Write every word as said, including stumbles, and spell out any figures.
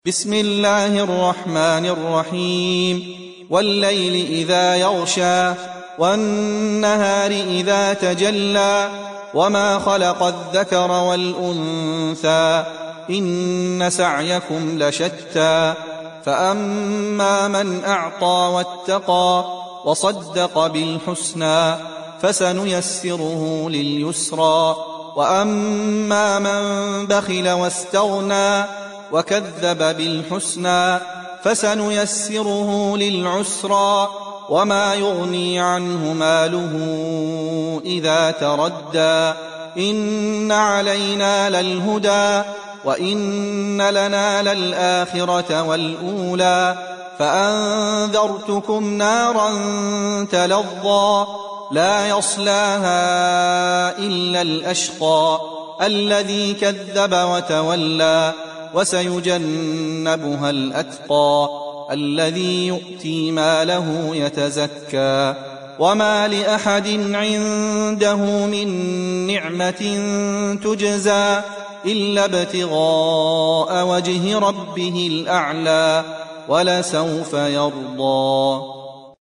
بسم الله الرحمن الرحيم والليل إذا يغشى والنهار إذا تجلى وما خلق الذكر والأنثى إن سعيكم لشتى فأما من أعطى واتقى وصدق بالحسنى فسنيسره لليسرى وأما من بخل واستغنى وكذب بالحسنى فسنيسره للعسرى وما يغني عنه ماله إذا تردى إن علينا للهدى وإن لنا للآخرة والأولى فأنذرتكم نارا تلظى لا يصلاها إلا الأشقى الذي كذب وتولى وسيجنبها الأتقى الذي يؤتي ماله يتزكى وما لأحد عنده من نعمة تجزى إلا ابتغاء وجه ربه الأعلى ولسوف يرضى.